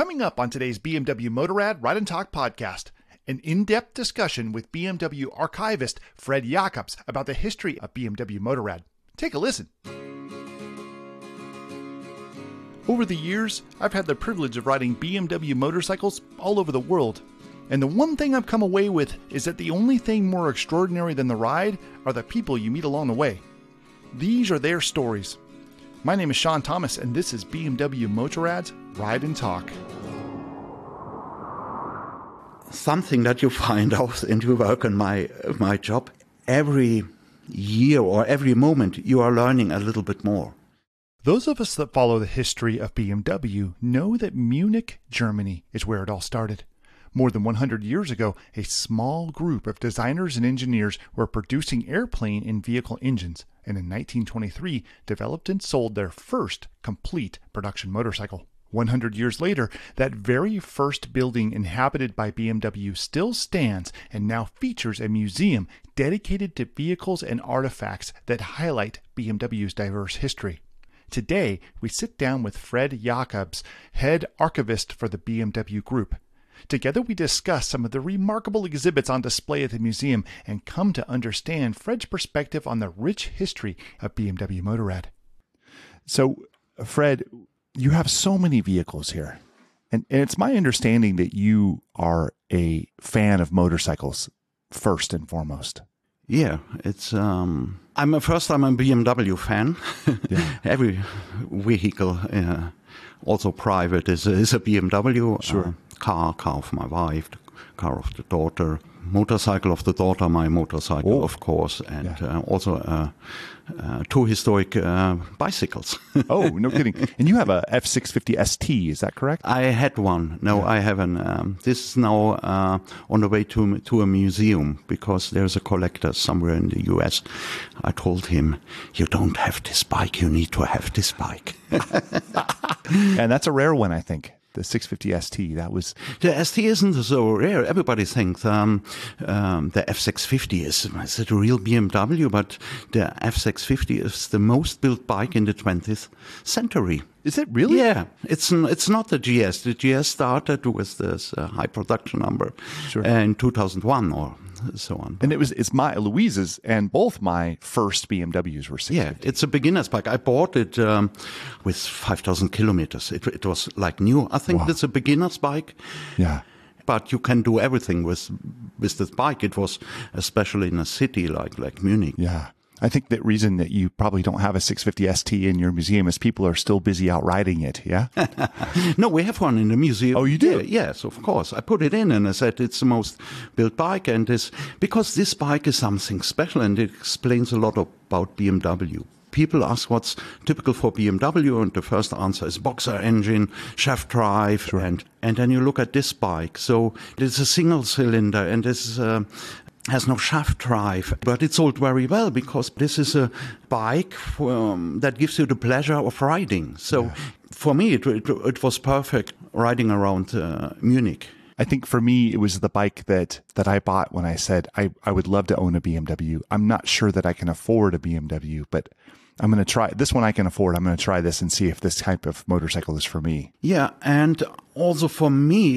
Coming up on today's BMW Motorrad Ride and Talk podcast, an in-depth discussion with BMW archivist Fred Jacobs about the history of BMW Motorrad. Take a listen. Over the years, I've had the privilege of riding BMW motorcycles all over the world. And the one thing I've come away with is that the only thing more extraordinary than the ride are the people you meet along the way. These are their stories. My name is Sean Thomas, and this is BMW Motorrad's Ride and Talk. Something that you find out and you work on my job, every year or every moment you are learning a little bit more. Those of us that follow the history of BMW know that Munich, Germany is where it all started. More than 100 years ago, a small group of designers and engineers were producing airplane and vehicle engines, and in 1923 developed and sold their first complete production motorcycle. 100 years later, that very first building inhabited by BMW still stands and now features a museum dedicated to vehicles and artifacts that highlight BMW's diverse history. Today, we sit down with Fred Jacobs, head archivist for the BMW Group. Together we discuss some of the remarkable exhibits on display at the museum and come to understand Fred's perspective on the rich history of BMW Motorrad. So, Fred, you have so many vehicles here, and it's my understanding that you are a fan of motorcycles first and foremost. Yeah, it's I'm a BMW fan. Yeah. Every vehicle, also private, is a BMW. Sure. Car of my wife, car of the daughter, motorcycle of the daughter, my motorcycle, of course, and also two historic bicycles. Oh, no kidding. And you have a F650 ST, is that correct? I had one. No, I haven't. This is now on the way to a museum because there's a collector somewhere in the US. I told him, you don't have this bike, you need to have this bike. And that's a rare one, I think. The 650 ST, that was... The ST isn't so rare. Everybody thinks the F650 is it a real BMW, but the F650 is the most built bike in the 20th century. Is it really? Yeah, it's not the GS. The GS started with this high production number in 2001 or so on. And it's my Louise's and both my first BMWs were 650. Yeah, it's a beginner's bike. I bought it with 5,000 kilometers. It was like new. I think It's a beginner's bike. Yeah. But you can do everything with this bike. It was especially in a city like Munich. Yeah. I think the reason that you probably don't have a 650 ST in your museum is people are still busy out riding it, yeah? No, we have one in the museum. Oh, you do? Yeah, yes, of course. I put it in and I said it's the most built bike, and because this bike is something special and it explains a lot about BMW. People ask what's typical for BMW, and the first answer is boxer engine, shaft drive, and then you look at this bike. So it's a single cylinder, and this has no shaft drive, but it sold very well because this is a bike that gives you the pleasure of riding. So for me, it was perfect riding around Munich. I think for me, it was the bike that I bought when I said I would love to own a BMW. I'm not sure that I can afford a BMW, but I'm going to try this one. I can afford. I'm going to try this and see if this type of motorcycle is for me. Yeah, and also for me,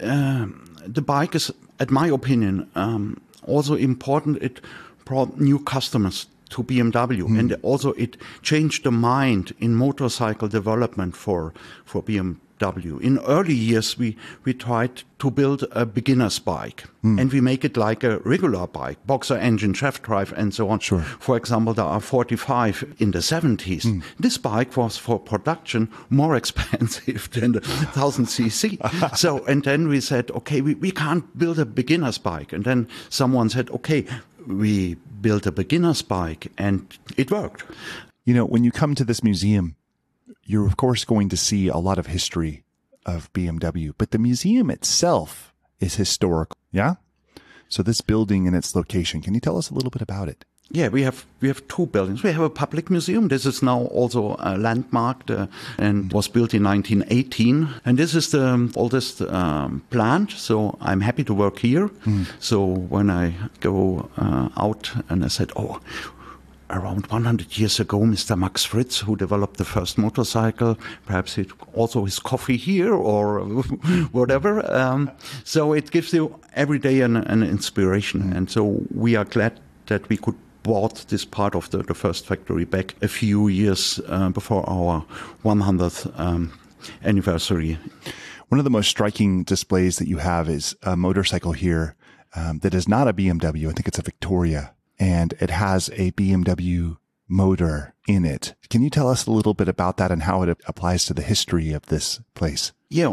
the bike is, in my opinion, also important. It brought new customers to BMW, and also it changed the mind in motorcycle development for BMW. In early years, we tried to build a beginner's bike, and we make it like a regular bike, boxer engine, shaft drive, and so on. Sure. For example, the R45 in the 70s. This bike was for production more expensive than the 1000cc. So, and then we said, okay, we can't build a beginner's bike. And then someone said, okay, we built a beginner's bike, and it worked. You know, when you come to this museum, you're, of course, going to see a lot of history of BMW, but the museum itself is historical, yeah? So this building and its location, can you tell us a little bit about it? Yeah, we have two buildings. We have a public museum. This is now also a landmark and was built in 1918. And this is the oldest plant, so I'm happy to work here. So when I go out and I said, around 100 years ago, Mr. Max Fritz, who developed the first motorcycle, perhaps it also his coffee here or whatever. So it gives you every day an inspiration. And so we are glad that we could bought this part of the first factory back a few years before our 100th anniversary. One of the most striking displays that you have is a motorcycle here that is not a BMW. I think it's a Victoria, and it has a BMW motor in it. Can you tell us a little bit about that and how it applies to the history of this place? Yeah,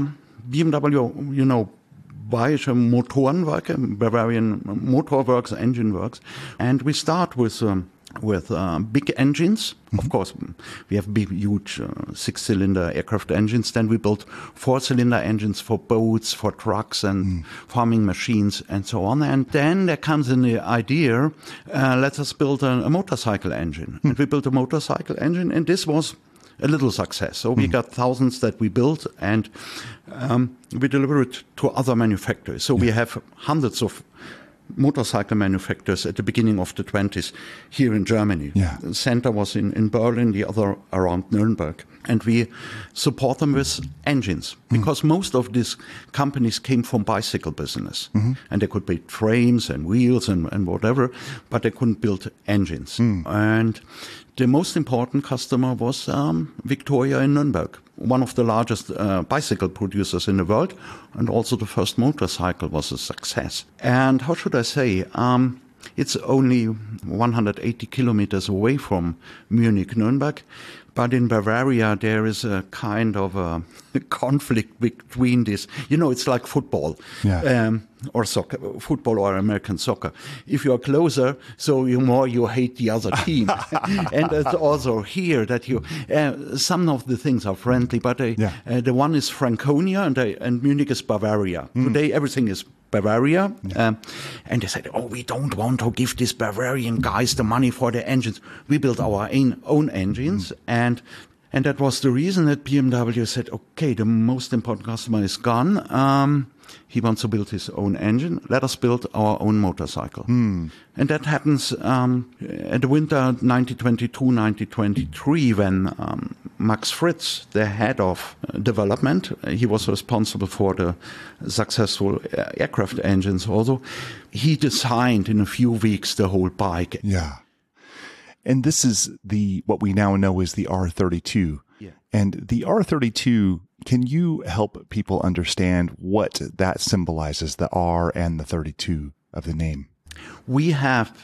BMW, you know, Bayerische Motorenwerke, Bavarian Motor Works, Engine Works, and we start with big engines. Of course, we have big, huge 6-cylinder aircraft engines. Then we built 4-cylinder engines for boats, for trucks, and farming machines, and so on. And then there comes in the idea, let us build a motorcycle engine. And we built a motorcycle engine, and this was a little success. So we got thousands that we built, and we deliver it to other manufacturers. So we have hundreds of motorcycle manufacturers at the beginning of the 20s here in Germany. Yeah. The center was in Berlin, the other around Nuremberg. And we support them with engines because most of these companies came from bicycle business. And they could build frames and wheels and whatever, but they couldn't build engines. And the most important customer was Victoria in Nuremberg, one of the largest bicycle producers in the world, and also the first motorcycle was a success. And how should I say? It's only 180 kilometers away from Munich, Nuremberg. But in Bavaria, there is a kind of a conflict between this. You know, it's like football or soccer, football or American soccer. If you are closer, so you more you hate the other team. And it's also here that you, some of the things are friendly, but the one is Franconia and Munich is Bavaria. Today, everything is Bavaria. And they said, oh, we don't want to give these Bavarian guys the money for the engines. We built our own engines. And that was the reason that BMW said, okay, the most important customer is gone. He wants to build his own engine. Let us build our own motorcycle. And that happens at the winter 1922, 1923, when Max Fritz, the head of development, he was responsible for the successful aircraft engines also. He designed in a few weeks the whole bike. Yeah. And this is what we now know is the R32. Yeah. And the R32, can you help people understand what that symbolizes, the R and the 32 of the name? We have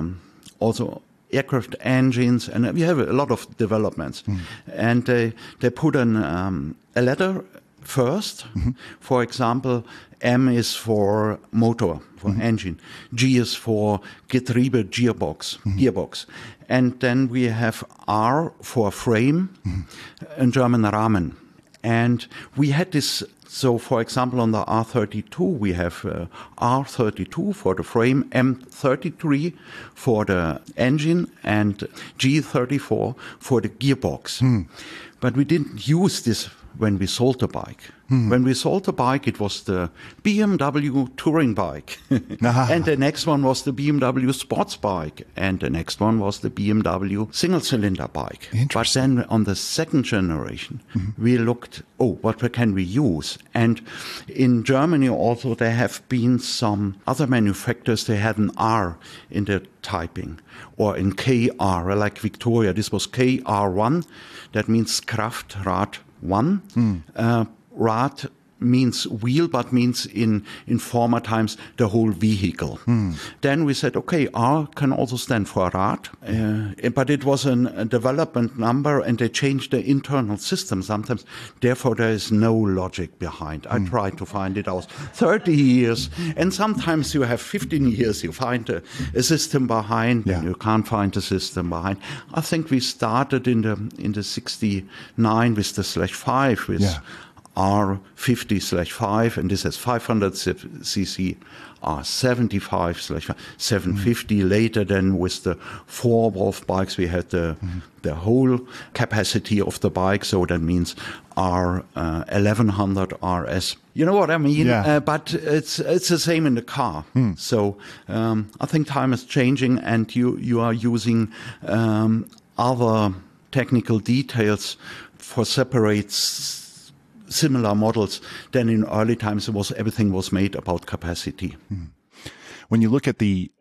also aircraft engines, and we have a lot of developments. And they put a letter first. For example, M is for motor, for engine. G is for Getriebe, gearbox. And then we have R for frame, in German Rahmen. And we had this, so for example, on the R32, we have R32 for the frame, M33 for the engine, and G34 for the gearbox. But we didn't use this when we sold the bike. When we sold the bike, it was the BMW touring bike. And the next one was the BMW sports bike. And the next one was the BMW single-cylinder bike. But then on the second generation, we looked, what can we use? And in Germany also, there have been some other manufacturers, they had an R in the typing, or in KR, like Victoria. This was KR1. That means Kraftrad 1. Rad means wheel, but means in former times the whole vehicle. Then we said, okay, R can also stand for Rad, but it was a development number and they changed the internal system sometimes. Therefore, there is no logic behind. I tried to find it out 30 years, and sometimes you have 15 years, you find a system behind, and you can't find a system behind. I think we started in the 69 with the /5 with R50/5, and this has 500 cc, R75/5, 750. Later then with the 4 Wolf bikes, we had the whole capacity of the bike, so that means R1100 RS. You know what I mean? Yeah. But it's the same in the car. So I think time is changing, and you are using other technical details for separate similar models than in early times. Everything was made about capacity. When you look at the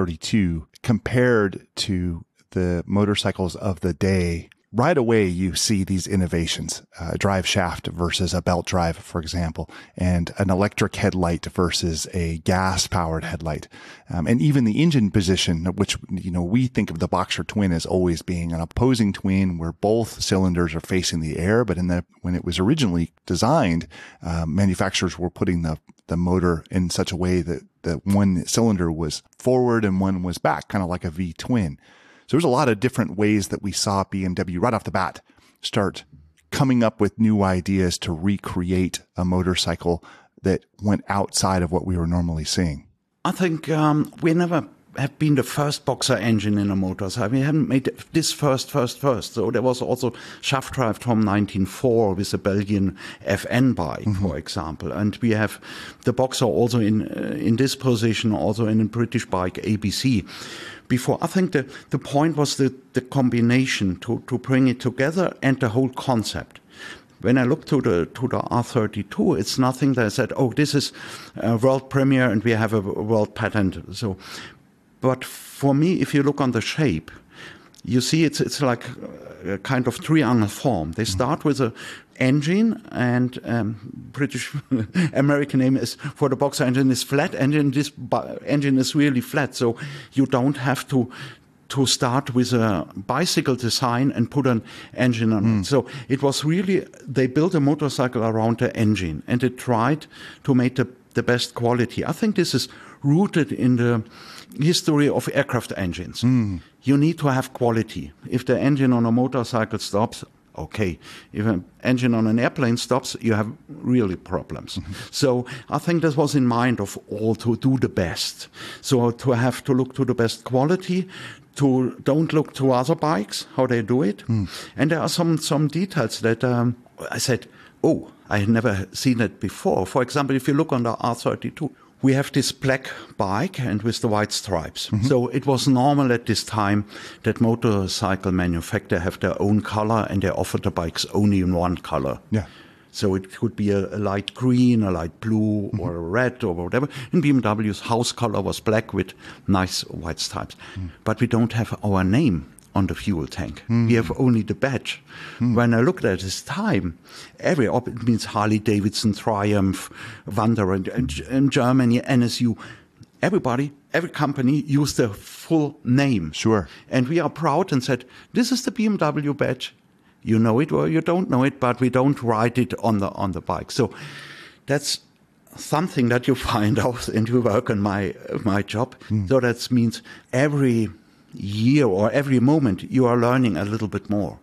R32 compared to the motorcycles of the day, right away you see these innovations, a drive shaft versus a belt drive, for example, and an electric headlight versus a gas-powered headlight. And even the engine position, which, we think of the Boxer twin as always being an opposing twin where both cylinders are facing the air. But when it was originally designed, manufacturers were putting the motor in such a way that one cylinder was forward and one was back, kind of like a V-twin. So there's a lot of different ways that we saw BMW right off the bat start coming up with new ideas to recreate a motorcycle that went outside of what we were normally seeing. I think we never have been the first Boxer engine in a motorcycle. We haven't made this first. So there was also shaft drive from 1904 with the Belgian FN bike, for example. And we have the Boxer also in this position, also in a British bike, ABC. Before, I think the point was the combination to bring it together and the whole concept. When I look to the R32, it's nothing that I said, oh, this is a world premiere and we have a world patent. So, but for me, if you look on the shape, you see it's like a kind of triangle form. They start with an engine, and British American name is for the Boxer engine is flat engine. This engine is really flat, so you don't have to start with a bicycle design and put an engine on it. So it was really, they built a motorcycle around the engine, and they tried to make the best quality. I think this is rooted in the history of aircraft engines. You need to have quality. If the engine on a motorcycle stops, okay. If an engine on an airplane stops, you have really problems. So I think this was in mind of all to do the best. So to have to look to the best quality, to don't look to other bikes, how they do it. And there are some details that I said, oh, I had never seen it before. For example, if you look on the R32, we have this black bike and with the white stripes. So it was normal at this time that motorcycle manufacturers have their own color and they offer the bikes only in one color. Yeah. So it could be a light green, a light blue, or a red, or whatever. And BMW's house color was black with nice white stripes. But we don't have our name on the fuel tank. We have only the badge. When I looked at this time, it means Harley Davidson, Triumph, Wanderer, in Germany, NSU. Every company used their full name. Sure. And we are proud and said, this is the BMW badge. You know it or you don't know it, but we don't write it on the bike. So that's something that you find out and you work on my job. So that means every year or every moment you are learning a little bit more.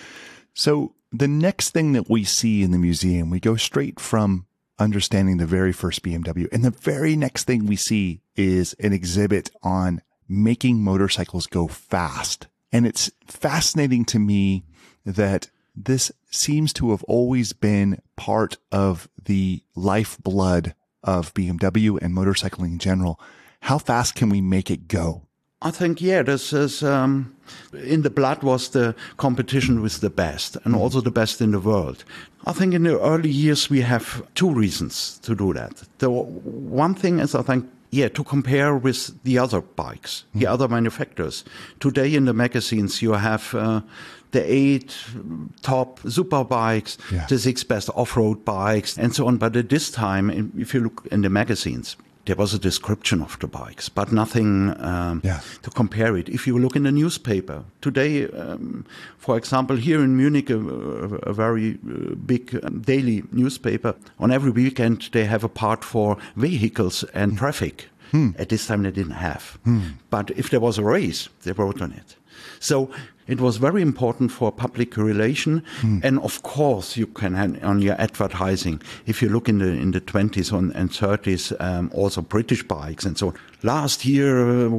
So the next thing that we see in the museum, we go straight from understanding the very first BMW, and the very next thing we see is an exhibit on making motorcycles go fast. And it's fascinating to me that this seems to have always been part of the lifeblood of BMW and motorcycling in general. How fast can we make it go? I think, this is, in the blood was the competition with the best and also the best in the world. I think in the early years we have two reasons to do that. The one thing is, I think, to compare with the other bikes, the other manufacturers. Today in the magazines you have the 8 top super bikes, the 6 best off-road bikes, and so on. But at this time, if you look in the magazines, there was a description of the bikes, but nothing to compare it. If you look in the newspaper, today, for example, here in Munich, a very big daily newspaper, on every weekend they have a part for vehicles and traffic. At this time they didn't have. But if there was a race, they wrote on it. So It was very important for public relation, and of course you can have on your advertising. If you look in the 20s and 30s, also British bikes and so on. Last year,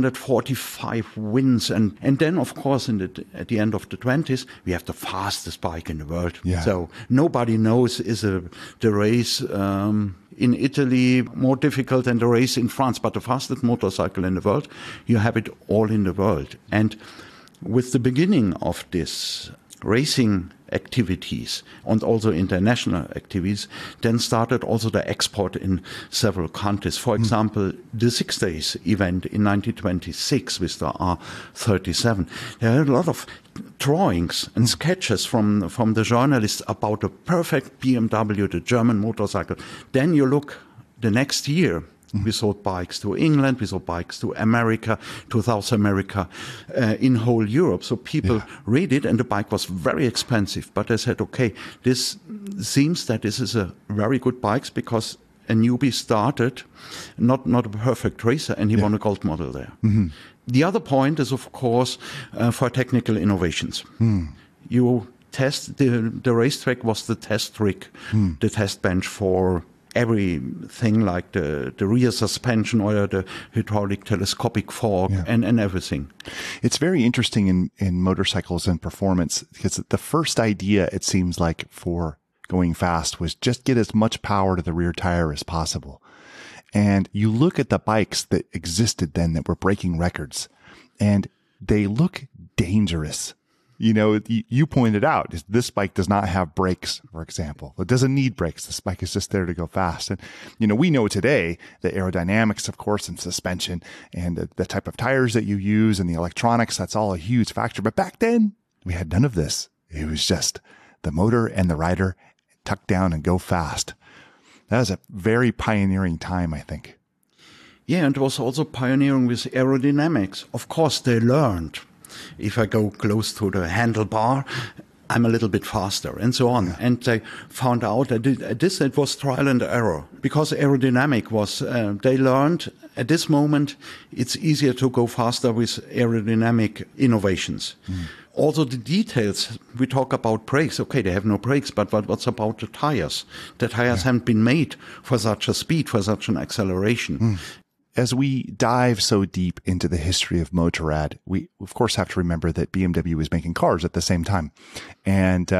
145 wins, and then of course at the end of the 20s, we have the fastest bike in the world. Yeah. So nobody knows the race in Italy more difficult than the race in France, but the fastest motorcycle in the world, you have it all in the world. And with the beginning of this racing activities and also international activities, then started also the export in several countries. For example, the 6 Days event in 1926 with the R37. There are a lot of drawings and sketches from the journalists about the perfect BMW, the German motorcycle. Then you look the next year, we sold bikes to England, we sold bikes to America, to South America, in whole Europe. So people read it, and the bike was very expensive. But I said, okay, this seems that this is a very good bike because a newbie started, not a perfect racer, and he won a gold medal there. The other point is, of course, for technical innovations. You test, the racetrack was the test rig, the test bench for everything like the rear suspension or the hydraulic telescopic fork and everything. It's very interesting in motorcycles and performance because the first idea, it seems like, for going fast was just get as much power to the rear tire as possible. And you look at the bikes that existed then that were breaking records, and they look dangerous. You know, you pointed out this bike does not have brakes, for example. It doesn't need brakes. This bike is just there to go fast. And, you know, we know today the aerodynamics, of course, and suspension and the type of tires that you use and the electronics, that's all a huge factor. But back then, we had none of this. It was just the motor and the rider tuck down and go fast. That was a very pioneering time, I think. Yeah, and it was also pioneering with aerodynamics. Of course, they learned. If I go close to the handlebar, I'm a little bit faster, and so on. And they found out that it was trial and error. Because aerodynamic was, they learned at this moment, it's easier to go faster with aerodynamic innovations. Also the details, we talk about brakes. Okay, they have no brakes, but what's about the tires? The tires haven't been made for such a speed, for such an acceleration. As we dive so deep into the history of Motorrad, we of course have to remember that BMW was making cars at the same time. And,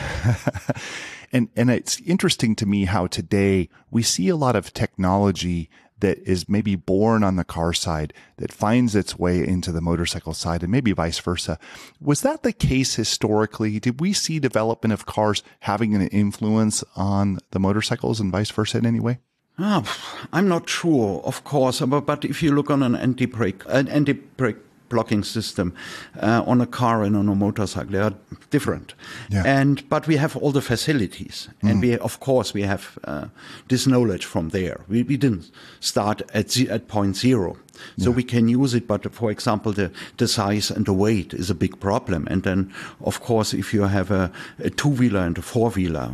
and it's interesting to me how today we see a lot of technology that is maybe born on the car side that finds its way into the motorcycle side and maybe vice versa. Was that the case historically? Did we see development of cars having an influence on the motorcycles and vice versa in any way? I'm not sure, of course, but if you look on an anti-brake blocking system on a car and on a motorcycle, they are different. But we have all the facilities, and we have this knowledge from there. We didn't start at point zero. So we can use it, but for example, the size and the weight is a big problem. And then, of course, if you have a two-wheeler and a four-wheeler,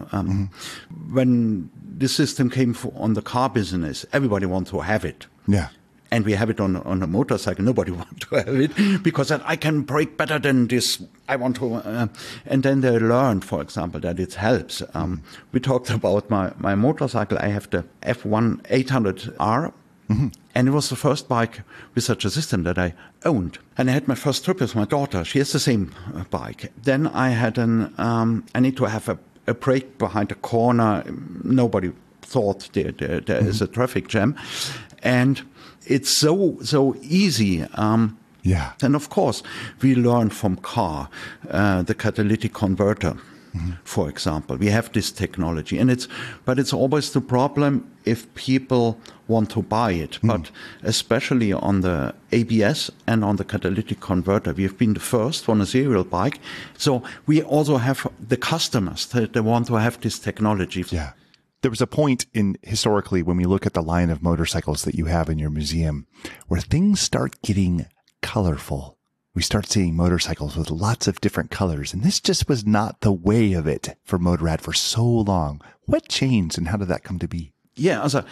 when the system came on the car business, everybody wants to have it. And we have it on a motorcycle. Nobody wants to have it because I can brake better than this. I want to. And then they learned, for example, that it helps. We talked about my motorcycle. I have the F1 800R. And it was the first bike with such a system that I owned. And I had my first trip with my daughter. She has the same bike. Then I had I need to have a brake behind a corner. Nobody thought there is a traffic jam. And it's so easy. And of course, we learned from car, the catalytic converter. For example, we have this technology, but it's always the problem if people want to buy it. But especially on the ABS and on the catalytic converter, we have been the first on a serial bike. So we also have the customers that they want to have this technology. There was a point historically when we look at the line of motorcycles that you have in your museum where things start getting colorful. We start seeing motorcycles with lots of different colors, and this just was not the way of it for Motorrad for so long. What changed, and how did that come to be? Yeah,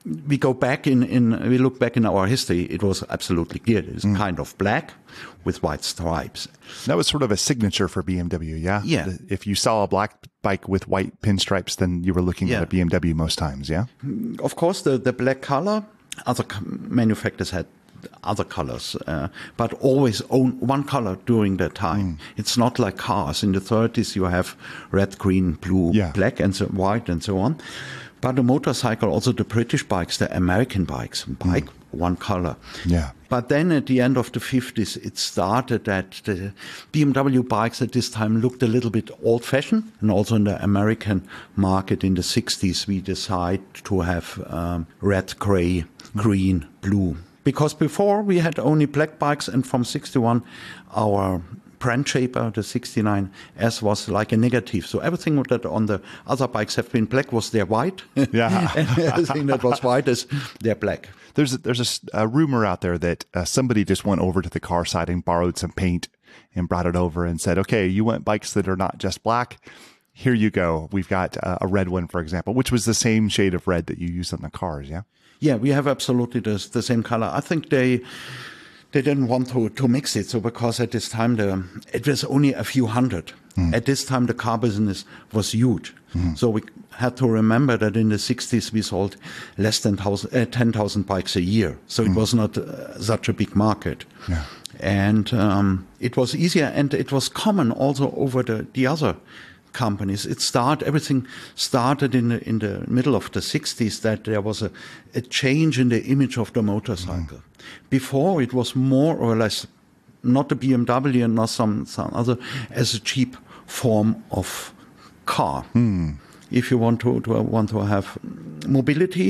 we go back we look back in our history, it was absolutely clear. It's kind of black with white stripes. That was sort of a signature for BMW, yeah? Yeah. If you saw a black bike with white pinstripes, then you were looking at a BMW most times, yeah? Of course, the black color, other manufacturers had other colors, but always own one color during that time. It's not like cars. In the 30s, you have red, green, blue, black, and so white, and so on. But the motorcycle, also the British bikes, the American bikes, one color. Yeah. But then at the end of the 50s, it started that the BMW bikes at this time looked a little bit old-fashioned. And also in the American market in the 60s, we decided to have red, gray, green, blue. Because before we had only black bikes, and from 61, our brand shaper, the 69S, was like a negative. So everything that on the other bikes have been black was their white. Yeah. And everything that was white is their black. There's a rumor out there that somebody just went over to the car side and borrowed some paint and brought it over and said, okay, you want bikes that are not just black? Here you go. We've got a red one, for example, which was the same shade of red that you use on the cars, yeah? Yeah, we have absolutely the same color. I think they didn't want to mix it. So because at this time, it was only a few hundred. At this time, the car business was huge. So we had to remember that in the 60s, we sold less than 10,000 bikes a year. So it was not such a big market. Yeah. And it was easier, and it was common also over the other companies. Everything started in the middle of the 60s, that there was a change in the image of the motorcycle. Before, it was more or less not the BMW and not some other, as a cheap form of car. If you want to have mobility,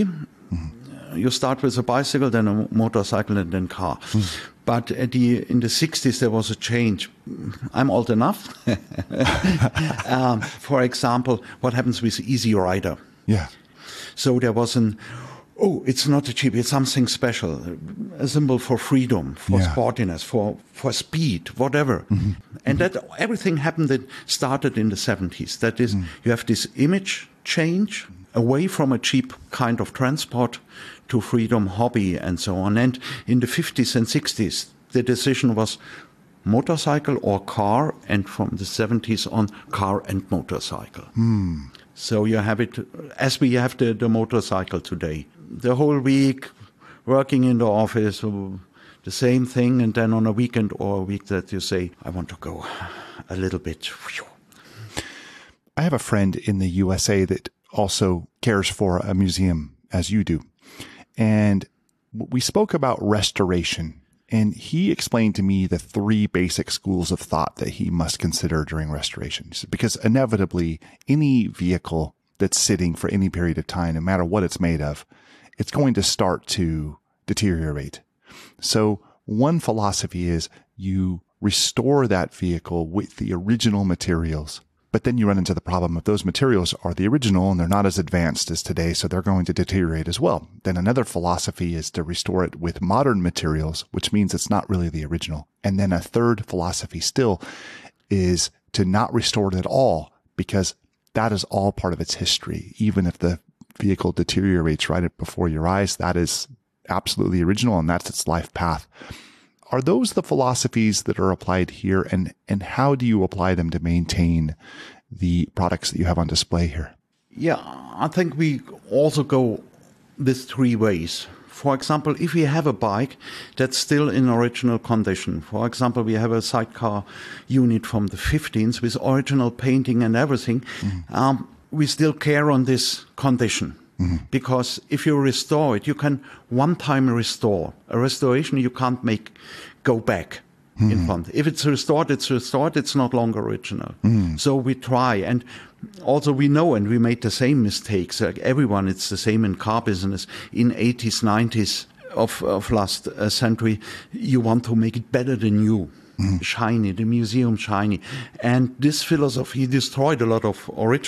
you start with a bicycle, then a motorcycle, and then car. But in the 60s, there was a change. I'm old enough. For example, what happens with Easy Rider? Yeah. So there was it's not a cheap, it's something special, a symbol for freedom, for sportiness, for speed, whatever. And that everything happened that started in the 70s. That is, you have this image change away from a cheap kind of transport to freedom, hobby, and so on. And in the 50s and 60s, the decision was motorcycle or car, and from the 70s on, car and motorcycle. So you have it as we have the motorcycle today. The whole week, working in the office, the same thing, and then on a weekend or a week that you say, I want to go a little bit. I have a friend in the USA that also cares for a museum, as you do. And we spoke about restoration, and he explained to me the three basic schools of thought that he must consider during restoration. Because inevitably, any vehicle that's sitting for any period of time, no matter what it's made of, it's going to start to deteriorate. So one philosophy is you restore that vehicle with the original materials. But then you run into the problem of those materials are the original and they're not as advanced as today, so they're going to deteriorate as well. Then another philosophy is to restore it with modern materials, which means it's not really the original. And then a third philosophy still is to not restore it at all, because that is all part of its history. Even if the vehicle deteriorates right before your eyes, that is absolutely original and that's its life path. Are those the philosophies that are applied here, and how do you apply them to maintain the products that you have on display here? Yeah, I think we also go this three ways. For example, if we have a bike that's still in original condition, for example, we have a sidecar unit from the 15s with original painting and everything, we still care on this condition. Because if you restore it, you can one time restore. A restoration you can't go back in front. If it's restored, it's not longer original. So we try, and also we know, and we made the same mistakes. Like everyone, it's the same in car business. In 80s, 90s of last century, you want to make it better than new. Shiny, the museum shiny. And this philosophy destroyed a lot of original.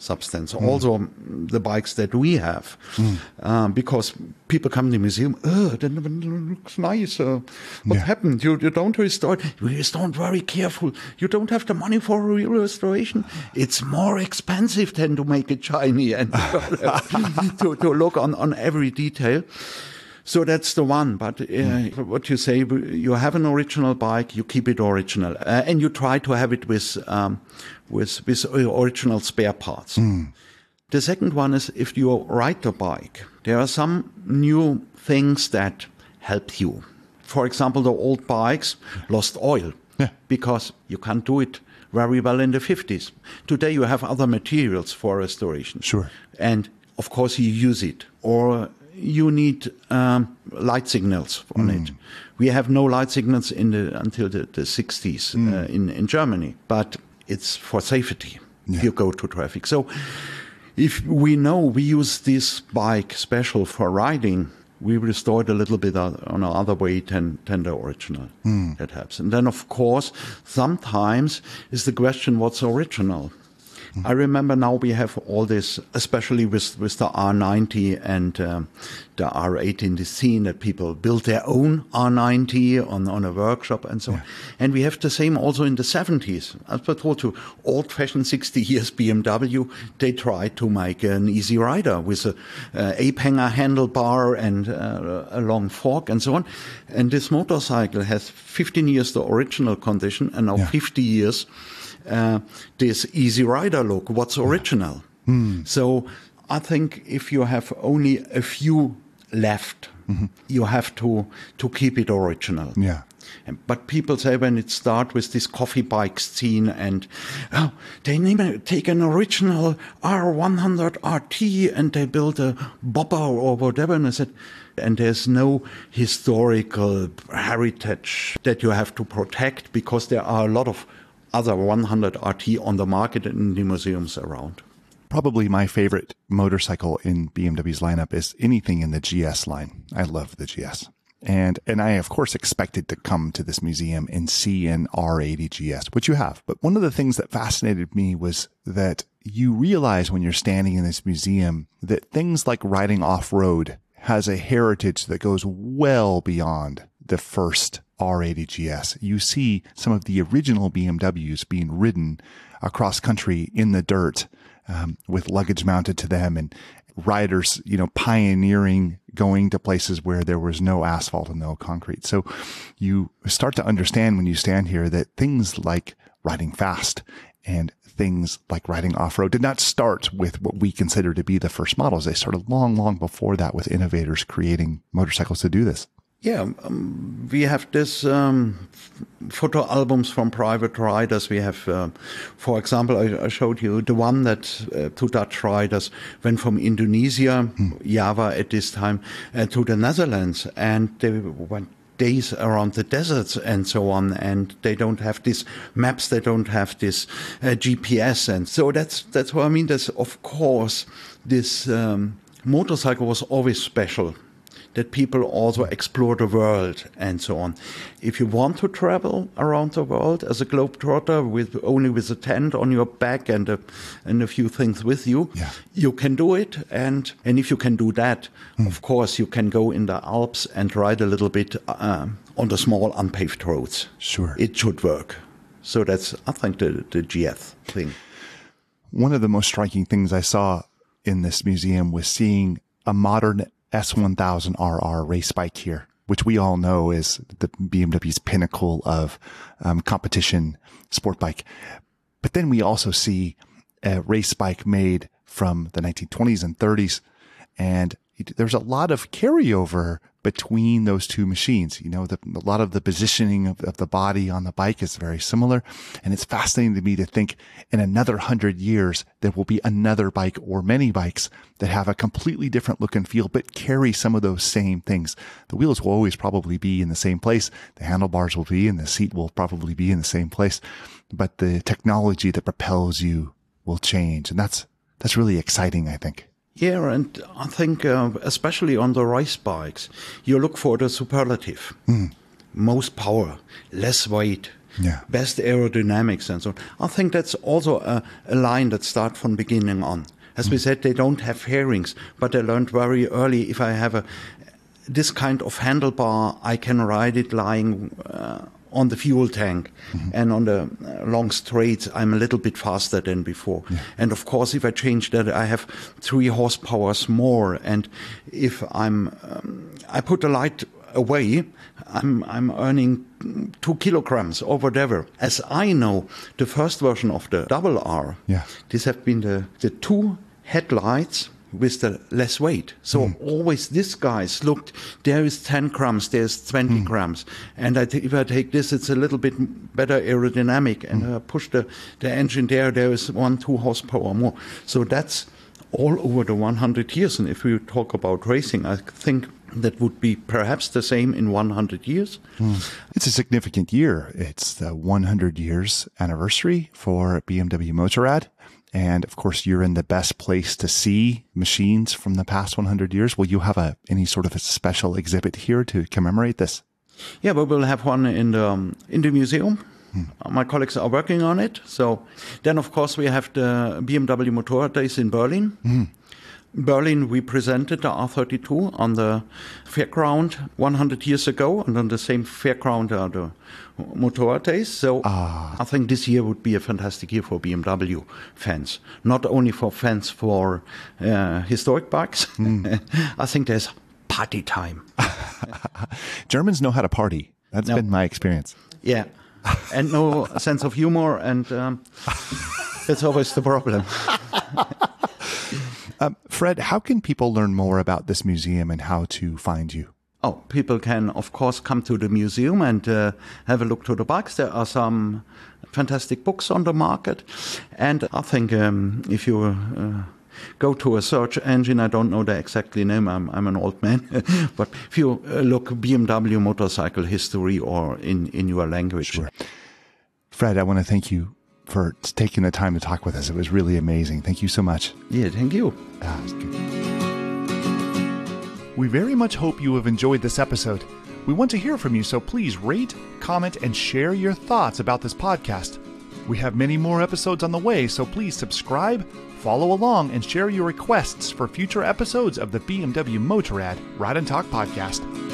substance. Also, the bikes that we have, because people come to the museum, that looks nice. What happened? You don't restore it. We restore it very careful. You don't have the money for a real restoration. It's more expensive than to make it shiny and to look on every detail. So that's the one. But what you say, you have an original bike, you keep it original, and you try to have it with original spare parts. The second one is if you ride the bike, there are some new things that help you. For example, the old bikes lost oil because you can't do it very well in the 50s. Today you have other materials for restoration. Sure. And of course you use it. Or you need light signals on it. We have no light signals until the 60s in Germany, but it's for safety if you go to traffic. So if we know we use this bike special for riding, we restore it a little bit on another way than the original. That helps. And then, of course, sometimes is the question, what's original? I remember now we have all this, especially with the R90 and the R8 in the scene, that people build their own R90 on a workshop and so on. And we have the same also in the 70s. As I told you, old-fashioned 60 years BMW, they tried to make an easy rider with a ape-hanger handlebar and a long fork and so on. And this motorcycle has 15 years the original condition and now 50 years this easy rider look, what's original. So I think if you have only a few left, you have to keep it original. But people say when it starts with this coffee bike scene and they take an original R100 RT and they build a bobber or whatever, and I said, and there's no historical heritage that you have to protect because there are a lot of other 100 RT on the market in the museums around. Probably my favorite motorcycle in BMW's lineup is anything in the GS line. I love the GS. And I, of course, expected to come to this museum and see an R80 GS, which you have. But one of the things that fascinated me was that you realize when you're standing in this museum that things like riding off-road has a heritage that goes well beyond the first R80 GS. You see some of the original BMWs being ridden across country in the dirt with luggage mounted to them, and riders, pioneering going to places where there was no asphalt and no concrete. So you start to understand when you stand here that things like riding fast and things like riding off-road did not start with what we consider to be the first models. They started long, long before that with innovators creating motorcycles to do this. Yeah, we have this photo albums from private riders. We have, for example, I showed you the one that two Dutch riders went from Indonesia, Java at this time, to the Netherlands, and they went days around the deserts and so on, and they don't have these maps, they don't have this GPS, and so that's what I mean. There's, of course, this motorcycle was always special, that people also explore the world and so on. If you want to travel around the world as a globetrotter only with a tent on your back and a few things with you, you can do it. And if you can do that, of course, you can go in the Alps and ride a little bit on the small unpaved roads. Sure. It should work. So that's, I think, the GS thing. One of the most striking things I saw in this museum was seeing a modern S1000RR race bike here, which we all know is the BMW's pinnacle of competition sport bike. But then we also see a race bike made from the 1920s and 30s. And there's a lot of carryover between those two machines. A lot of the positioning of the body on the bike is very similar. And it's fascinating to me to think in another 100 years, there will be another bike or many bikes that have a completely different look and feel, but carry some of those same things. The wheels will always probably be in the same place. The handlebars will be, and the seat will probably be in the same place. But the technology that propels you will change. And that's really exciting, I think. Yeah, and I think especially on the race bikes, you look for the superlative. Most power, less weight, best aerodynamics and so on. I think that's also a line that starts from beginning on. As we said, they don't have fairings, but they learned very early, if I have this kind of handlebar, I can ride it lying on the fuel tank, and on the long straights, I'm a little bit faster than before. And of course, if I change that, I have 3 horsepowers more. And if I put the light away, I'm earning 2 kilograms or whatever. As I know, the first version of the Double R, these have been the 2 headlights with the less weight. So always these guys looked, there is 10 grams, there's 20 grams. And if I take this, it's a little bit better aerodynamic. And I push the engine there is 1-2 horsepower more. So that's all over the 100 years. And if we talk about racing, I think that would be perhaps the same in 100 years. It's a significant year. It's the 100 years anniversary for BMW Motorrad. And of course, you're in the best place to see machines from the past 100 years. Will you have any sort of a special exhibit here to commemorate this? Yeah, we will have one in the museum. My colleagues are working on it. So then, of course, we have the BMW Motorrad Days in Berlin. Berlin, we presented the R32 on the fairground 100 years ago, and on the same fairground are the Motorrad Days. So I think this year would be a fantastic year for BMW fans, not only for fans for historic bikes. I think there's party time. Germans know how to party. That's been my experience. Yeah, and no sense of humor, and that's always the problem. Fred, how can people learn more about this museum and how to find you? Oh, people can, of course, come to the museum and have a look to the bikes. There are some fantastic books on the market. And I think if you go to a search engine, I don't know the exact name, I'm an old man, but if you look BMW motorcycle history or in your language. Sure. Fred, I want to thank you for taking the time to talk with us. It was really amazing. Thank you so much. Yeah, thank you. We very much hope you have enjoyed this episode. We want to hear from you, so please rate, comment, and share your thoughts about this podcast. We have many more episodes on the way, so please subscribe, follow along, and share your requests for future episodes of the BMW Motorrad Ride and Talk podcast.